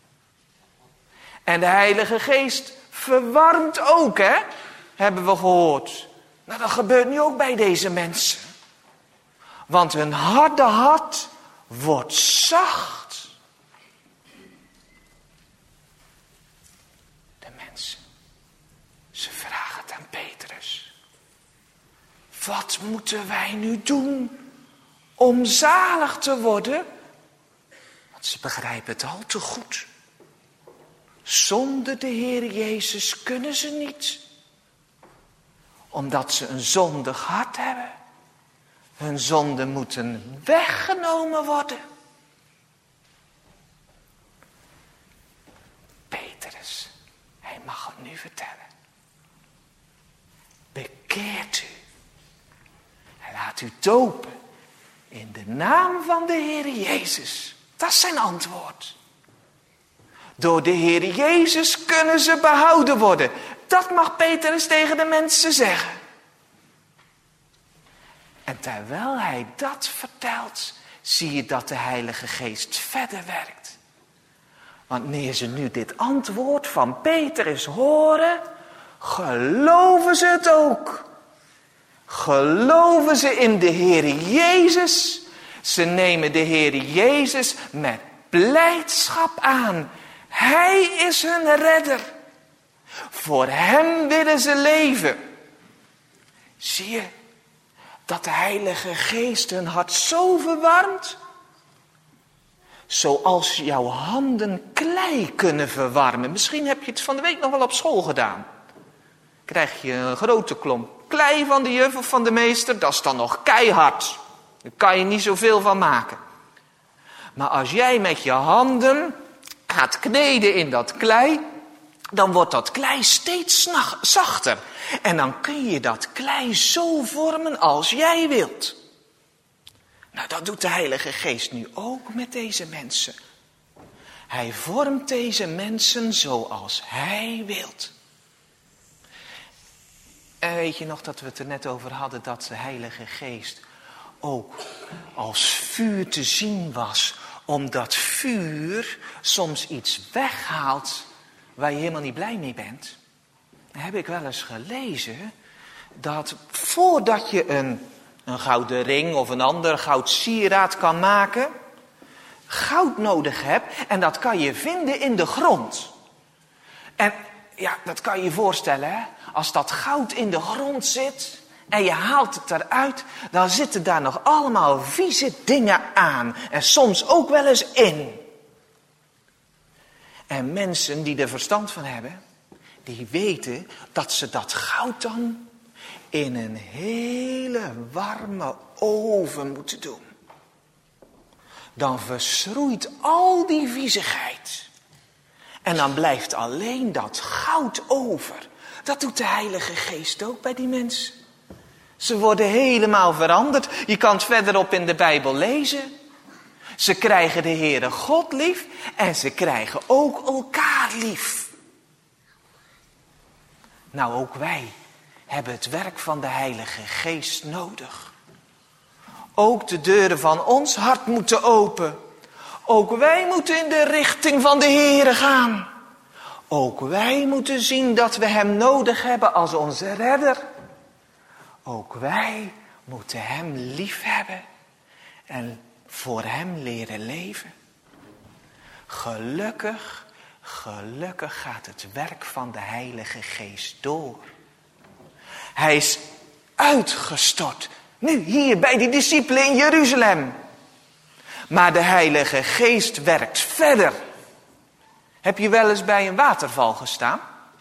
S1: En de Heilige Geest verwarmt ook, hè? Hebben we gehoord. Nou, dat gebeurt nu ook bij deze mensen. Want hun harde hart wordt zacht. De mensen, ze vragen het aan Petrus. Wat moeten wij nu doen om zalig te worden? Want ze begrijpen het al te goed. Zonder de Heer Jezus kunnen ze niet. Omdat ze een zondig hart hebben. Hun zonden moeten weggenomen worden. Petrus, hij mag het nu vertellen. Bekeert u. En laat u dopen. In de naam van de Heer Jezus. Dat is zijn antwoord. Door de Heer Jezus kunnen ze behouden worden. Dat mag Petrus tegen de mensen zeggen. En terwijl hij dat vertelt, zie je dat de Heilige Geest verder werkt. Want wanneer ze nu dit antwoord van Petrus horen, geloven ze het ook. Geloven ze in de Heer Jezus. Ze nemen de Heer Jezus met blijdschap aan. Hij is hun redder. Voor hem willen ze leven. Zie je dat de Heilige Geest hun hart zo verwarmt? Zoals jouw handen klei kunnen verwarmen. Misschien heb je het van de week nog wel op school gedaan. Krijg je een grote klomp klei van de juf of van de meester, dat is dan nog keihard. Daar kan je niet zoveel van maken. Maar als jij met je handen gaat kneden in dat klei, dan wordt dat klei steeds zachter. En dan kun je dat klei zo vormen als jij wilt. Nou, dat doet de Heilige Geest nu ook met deze mensen. Hij vormt deze mensen zoals hij wilt. En weet je nog dat we het er net over hadden, dat de Heilige Geest ook als vuur te zien was. Omdat vuur soms iets weghaalt waar je helemaal niet blij mee bent. Dan heb ik wel eens gelezen dat voordat je een, een gouden ring of een ander goud sieraad kan maken, goud nodig hebt. En dat kan je vinden in de grond. En ja, dat kan je je voorstellen, hè? Als dat goud in de grond zit en je haalt het eruit, dan zitten daar nog allemaal vieze dingen aan. En soms ook wel eens in. En mensen die er verstand van hebben, die weten dat ze dat goud dan in een hele warme oven moeten doen. Dan verschroeit al die viezigheid. En dan blijft alleen dat goud over. Dat doet de Heilige Geest ook bij die mensen. Ze worden helemaal veranderd. Je kan het verderop in de Bijbel lezen. Ze krijgen de Heere God lief en ze krijgen ook elkaar lief. Nou, ook wij hebben het werk van de Heilige Geest nodig. Ook de deuren van ons hart moeten open. Ook wij moeten in de richting van de Heere gaan. Ook wij moeten zien dat we hem nodig hebben als onze redder. Ook wij moeten hem lief hebben en voor hem leren leven. Gelukkig, gelukkig gaat het werk van de Heilige Geest door. Hij is uitgestort, nu hier bij die discipelen in Jeruzalem. Maar de Heilige Geest werkt verder. Heb je wel eens bij een waterval gestaan?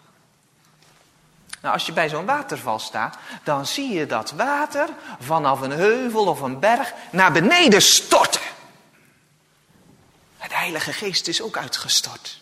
S1: Nou, als je bij zo'n waterval staat, dan zie je dat water vanaf een heuvel of een berg naar beneden storten. De Heilige Geest is ook uitgestort.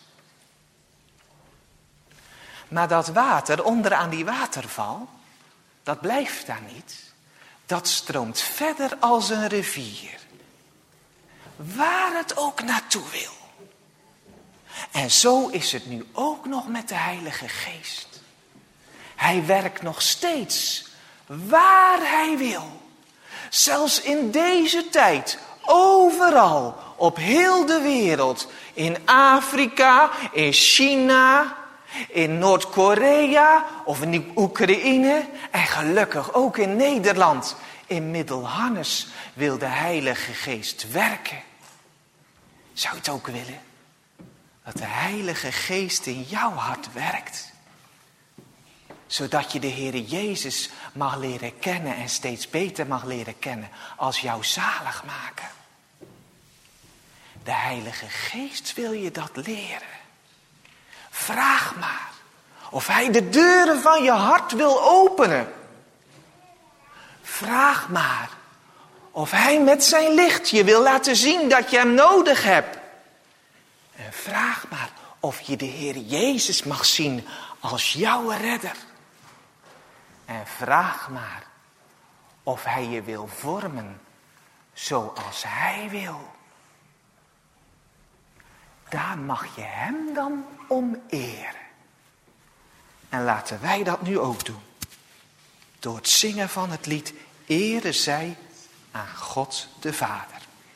S1: Maar dat water onderaan die waterval, dat blijft daar niet. Dat stroomt verder als een rivier. Waar het ook naartoe wil. En zo is het nu ook nog met de Heilige Geest. Hij werkt nog steeds waar hij wil. Zelfs in deze tijd, overal, op heel de wereld. In Afrika, in China, in Noord-Korea of in Oekraïne. En gelukkig ook in Nederland. In Middelharnis wil de Heilige Geest werken. Zou je het ook willen? Dat de Heilige Geest in jouw hart werkt. Zodat je de Heere Jezus mag leren kennen en steeds beter mag leren kennen als jouw zaligmaker. De Heilige Geest wil je dat leren. Vraag maar of hij de deuren van je hart wil openen. Vraag maar of hij met zijn licht je wil laten zien dat je hem nodig hebt. En vraag maar of je de Heer Jezus mag zien als jouw redder. En vraag maar of hij je wil vormen zoals hij wil. Daar mag je hem dan om eren. En laten wij dat nu ook doen. Door het zingen van het lied Ere zij aan God de Vader.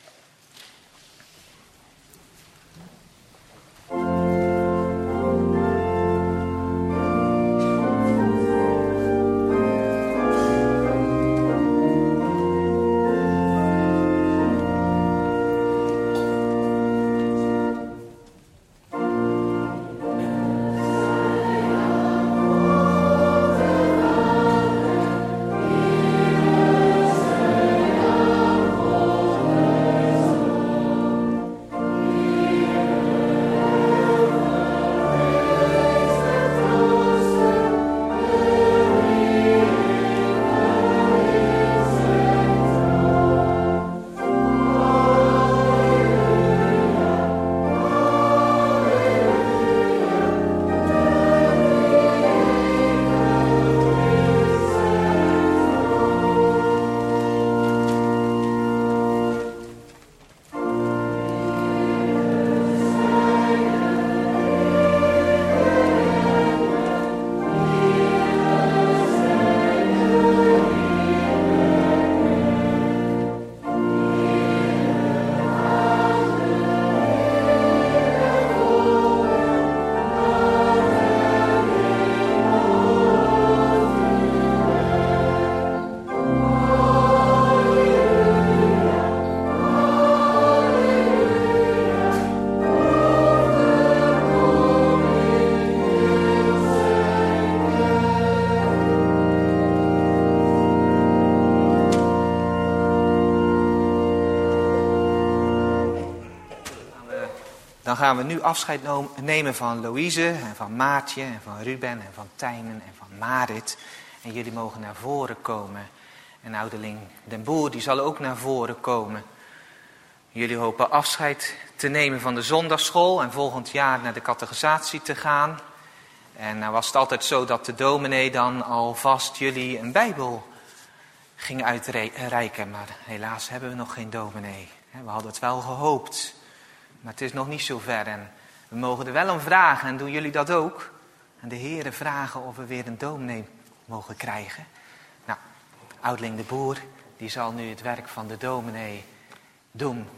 S1: Dan gaan we nu afscheid nemen van Louise en van Maartje en van Ruben en van Tijmen en van Marit. En jullie mogen naar voren komen. En ouderling Den Boer, die zal ook naar voren komen. Jullie hopen afscheid te nemen van de zondagschool en volgend jaar naar de catechisatie te gaan. En nou was het altijd zo dat de dominee dan alvast jullie een Bijbel ging uitreiken. Maar helaas hebben we nog geen dominee. We hadden het wel gehoopt. Maar het is nog niet zo ver en we mogen er wel om vragen. En doen jullie dat ook? En de heren vragen of we weer een dominee mogen krijgen. Nou, ouderling de Boer, die zal nu het werk van de dominee doen.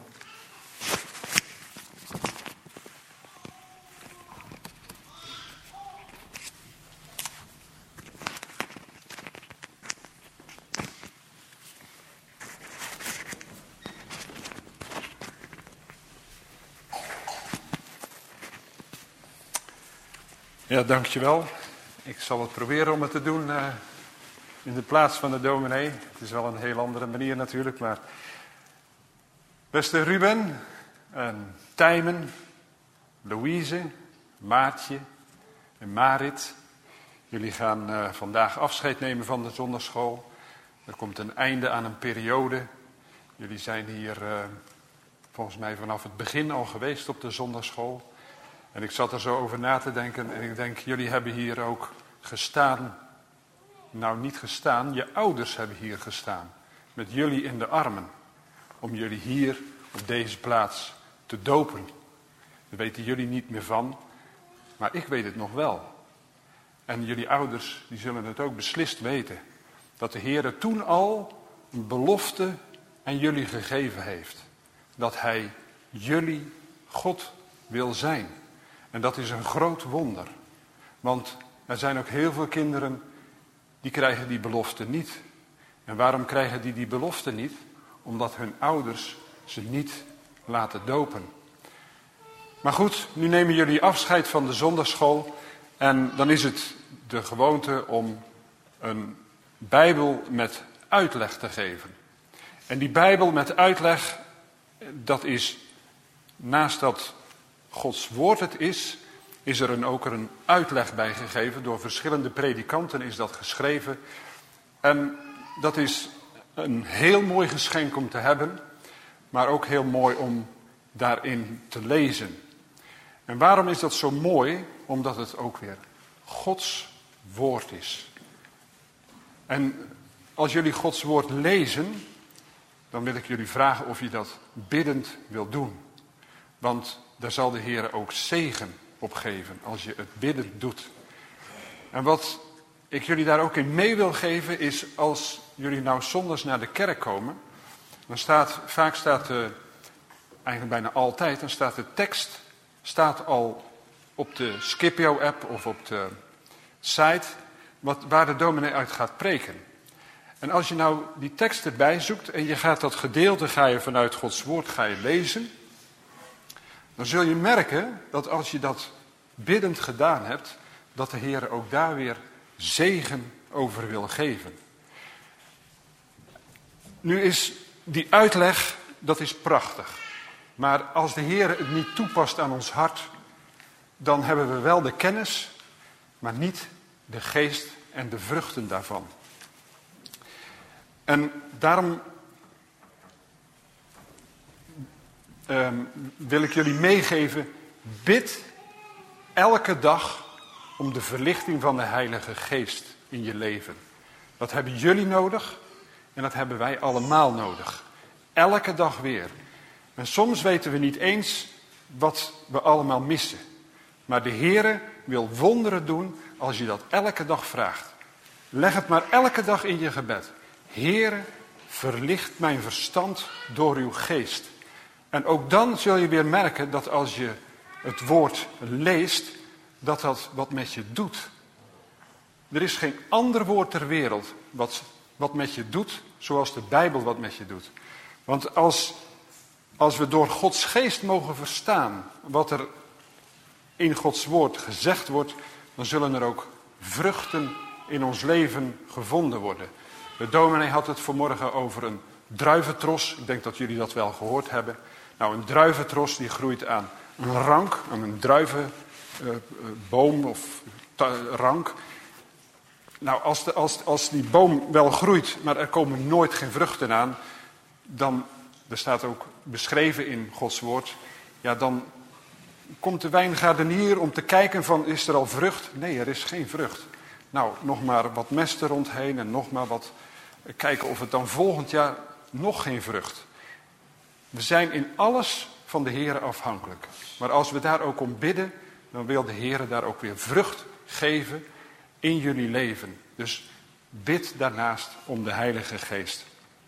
S6: Ja, dankjewel. Ik zal het proberen om het te doen uh, in de plaats van de dominee. Het is wel een heel andere manier natuurlijk, maar... Beste Ruben, en Tijmen, Louise, Maartje en Marit. Jullie gaan uh, vandaag afscheid nemen van de zondagschool. Er komt een einde aan een periode. Jullie zijn hier uh, volgens mij vanaf het begin al geweest op de zondagschool. En ik zat er zo over na te denken en ik denk, jullie hebben hier ook gestaan. Nou, niet gestaan, je ouders hebben hier gestaan. Met jullie in de armen. Om jullie hier op deze plaats te dopen. Daar weten jullie niet meer van, maar ik weet het nog wel. En jullie ouders, die zullen het ook beslist weten. Dat de Heer toen al een belofte aan jullie gegeven heeft. Dat Hij jullie God wil zijn. En dat is een groot wonder. Want er zijn ook heel veel kinderen die krijgen die belofte niet. En waarom krijgen die die belofte niet? Omdat hun ouders ze niet laten dopen. Maar goed, nu nemen jullie afscheid van de zondagschool. En dan is het de gewoonte om een Bijbel met uitleg te geven. En die Bijbel met uitleg, dat is naast dat Gods woord het is, is er een, ook een uitleg bij gegeven. Door verschillende predikanten is dat geschreven. En dat is een heel mooi geschenk om te hebben, maar ook heel mooi om daarin te lezen. En waarom is dat zo mooi? Omdat het ook weer Gods woord is. En als jullie Gods woord lezen, dan wil ik jullie vragen of je dat biddend wilt doen. Want daar zal de Heer ook zegen op geven als je het biddend doet. En wat ik jullie daar ook in mee wil geven is, als jullie nou zondags naar de kerk komen, dan staat, vaak staat de, eigenlijk bijna altijd, dan staat de tekst staat al op de Scipio-app of op de site wat, waar de dominee uit gaat preken. En als je nou die tekst erbij zoekt en je gaat dat gedeelte, ga je vanuit Gods woord ga je lezen, dan zul je merken dat als je dat biddend gedaan hebt, dat de Heer ook daar weer zegen over wil geven. Nu is die uitleg, dat is prachtig. Maar als de Heer het niet toepast aan ons hart, dan hebben we wel de kennis, maar niet de geest en de vruchten daarvan. En daarom um, wil ik jullie meegeven, bid elke dag om de verlichting van de Heilige Geest in je leven. Dat hebben jullie nodig en dat hebben wij allemaal nodig. Elke dag weer. En soms weten we niet eens wat we allemaal missen. Maar de Heere wil wonderen doen als je dat elke dag vraagt. Leg het maar elke dag in je gebed. Heere, verlicht mijn verstand door uw geest. En ook dan zul je weer merken dat als je het woord leest, dat dat wat met je doet. Er is geen ander woord ter wereld wat, wat met je doet, zoals de Bijbel wat met je doet. Want als, als we door Gods geest mogen verstaan wat er in Gods woord gezegd wordt, dan zullen er ook vruchten in ons leven gevonden worden. De dominee had het vanmorgen over een druiventros. Ik denk dat jullie dat wel gehoord hebben. Nou, een druiventros die groeit aan een rank, aan een druivenboom uh, of ta- rank. Nou, als, de, als, als die boom wel groeit, maar er komen nooit geen vruchten aan, dan, er staat ook beschreven in Gods woord, ja, dan komt de wijngaardenier om te kijken van, is er al vrucht? Nee, er is geen vrucht. Nou, nog maar wat mest er rondheen en nog maar wat, kijken of het dan volgend jaar nog geen vrucht. We zijn in alles van de Heere afhankelijk. Maar als we daar ook om bidden, dan wil de Heere daar ook weer vrucht geven in jullie leven. Dus bid daarnaast om de Heilige Geest.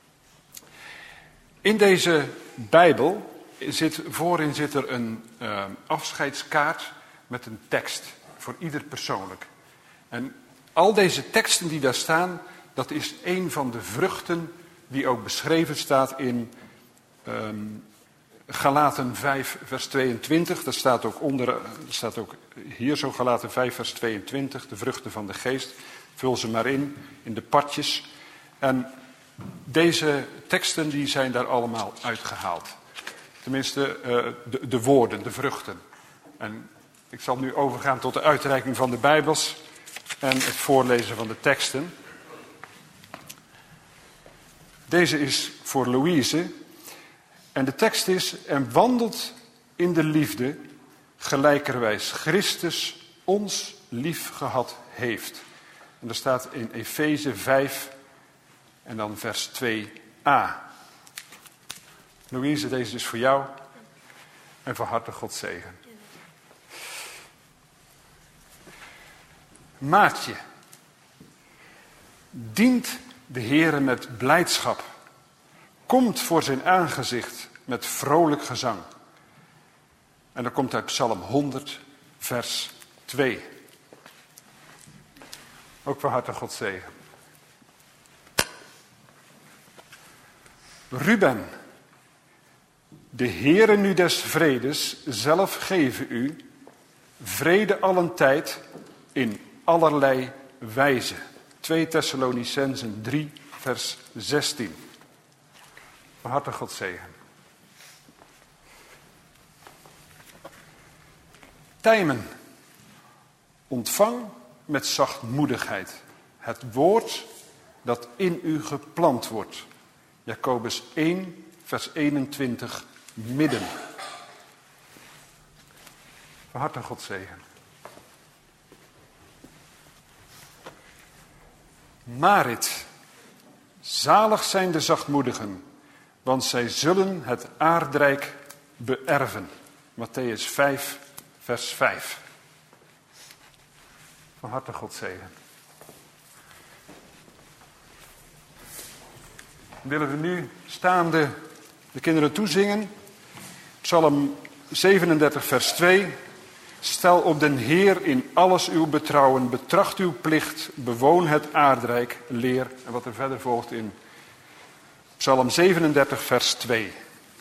S6: In deze Bijbel zit, voorin zit er een uh, afscheidskaart met een tekst voor ieder persoonlijk. En al deze teksten die daar staan, dat is een van de vruchten die ook beschreven staat in um, Galaten vijf vers tweeëntwintig. Dat staat ook onder, dat staat ook hier zo, Galaten vijf vers tweeëntwintig, de vruchten van de geest. Vul ze maar in, in de padjes. En deze teksten die zijn daar allemaal uitgehaald. Tenminste, uh, de, de woorden, de vruchten. En ik zal nu overgaan tot de uitreiking van de Bijbels en het voorlezen van de teksten. Deze is voor Louise. En de tekst is, en wandelt in de liefde, gelijkerwijs Christus ons lief gehad heeft. En dat staat in Efeze vijf en dan vers twee a. Louise, deze is voor jou en van harte God zegen. Maartje, dient de Heere met blijdschap, komt voor zijn aangezicht met vrolijk gezang. En dat komt uit Psalm honderd, vers twee. Ook van harte God zegen. Ruben, de Heere nu des vredes zelf geven u, vrede allen tijd in allerlei wijze. twee Thessalonicenzen drie, vers zestien. Van harte God zegen. Tijmen, Ontvang met zachtmoedigheid het woord dat in u geplant wordt. Jacobus één, vers eenentwintig, midden. Van harte God zegen. Marit, zalig zijn de zachtmoedigen, want zij zullen het aardrijk beërven. Mattheüs vijf, vers vijf. Van harte God zegen. Willen we nu staande de kinderen toezingen? Psalm zevenendertig, vers twee. Stel op den Heer in alles uw betrouwen, betracht uw plicht, bewoon het aardrijk, leer. En wat er verder volgt in Psalm zevenendertig, vers twee.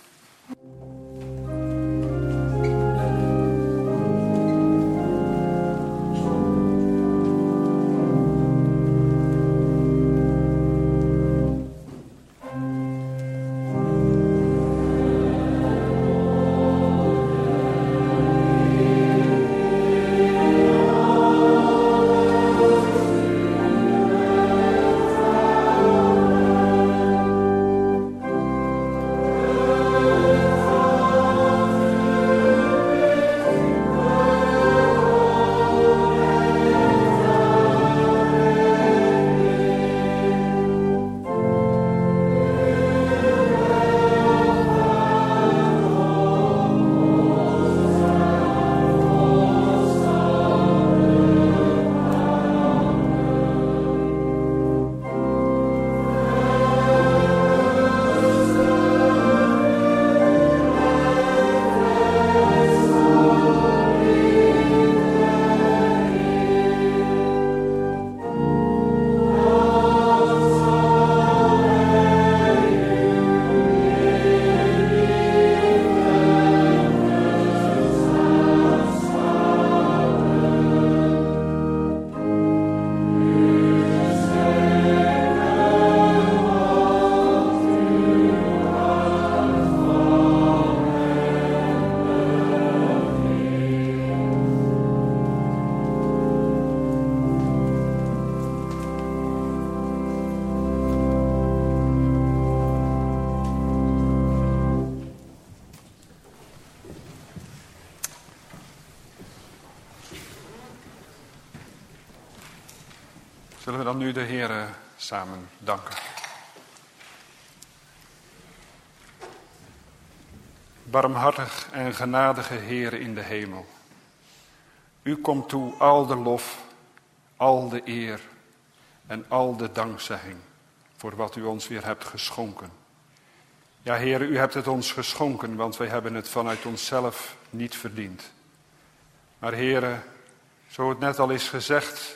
S6: Zullen we dan nu de Heere samen danken. Barmhartig en genadige Heere in de hemel. U komt toe al de lof, al de eer en al de dankzegging voor wat u ons weer hebt geschonken. Ja, Heere, u hebt het ons geschonken, want wij hebben het vanuit onszelf niet verdiend. Maar Heere, zo het net al is gezegd,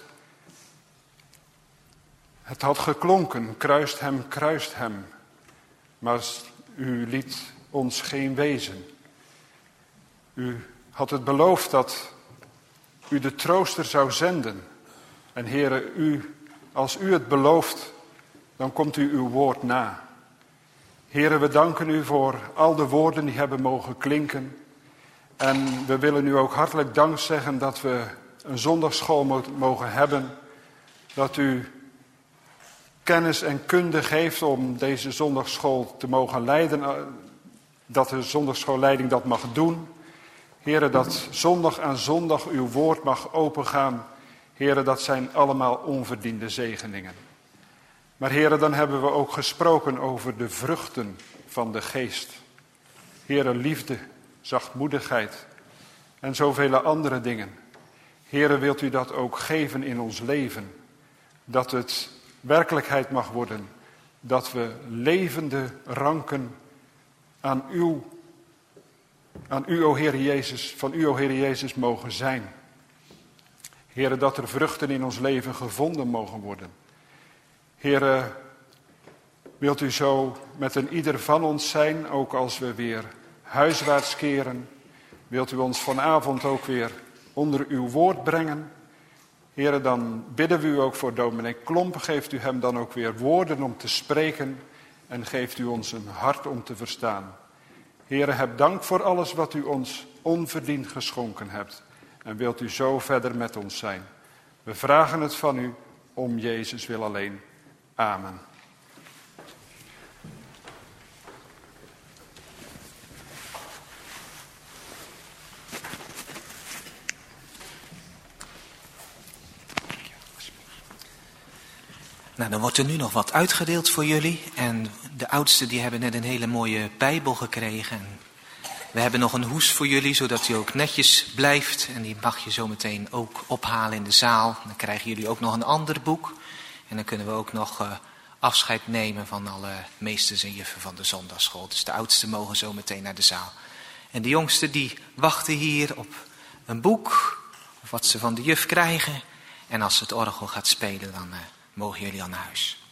S6: het had geklonken, kruist hem, kruist hem. Maar u liet ons geen wezen. U had het beloofd dat u de trooster zou zenden. En Heere, u, als u het belooft, dan komt u uw woord na. Heere, we danken u voor al de woorden die hebben mogen klinken. En we willen u ook hartelijk dank zeggen dat we een zondagsschool mogen hebben. Dat u kennis en kunde geeft om deze zondagsschool te mogen leiden. Dat de zondagsschoolleiding dat mag doen. Heere, dat zondag aan zondag uw woord mag opengaan. Heere, dat zijn allemaal onverdiende zegeningen. Maar Heere, dan hebben we ook gesproken over de vruchten van de geest. Heere, liefde, zachtmoedigheid en zoveel andere dingen. Heere, wilt u dat ook geven in ons leven? Dat het werkelijkheid mag worden. Dat we levende ranken aan uw, aan u, o Heer Jezus, van u, o Heer Jezus, mogen zijn. Heere, dat er vruchten in ons leven gevonden mogen worden. Heere, wilt u zo met een ieder van ons zijn, ook als we weer huiswaarts keren. Wilt u ons vanavond ook weer onder uw woord brengen. Heere, dan bidden we u ook voor dominee Klomp. Geeft u hem dan ook weer woorden om te spreken. En geeft u ons een hart om te verstaan. Heere, heb dank voor alles wat u ons onverdiend geschonken hebt. en wilt u zo verder met ons zijn. We vragen het van u om Jezus wil alleen. Amen.
S1: Nou, dan wordt er nu nog wat uitgedeeld voor jullie. En de oudsten die hebben net een hele mooie Bijbel gekregen. En we hebben nog een hoes voor jullie, zodat die ook netjes blijft. En die mag je zo meteen ook ophalen in de zaal. Dan krijgen jullie ook nog een ander boek. En dan kunnen we ook nog uh, afscheid nemen van alle meesters en juffen van de zondagsschool. Dus de oudsten mogen zo meteen naar de zaal. En de jongsten die wachten hier op een boek. Of wat ze van de juf krijgen. En als het orgel gaat spelen, dan uh, mogen jullie al naar huis.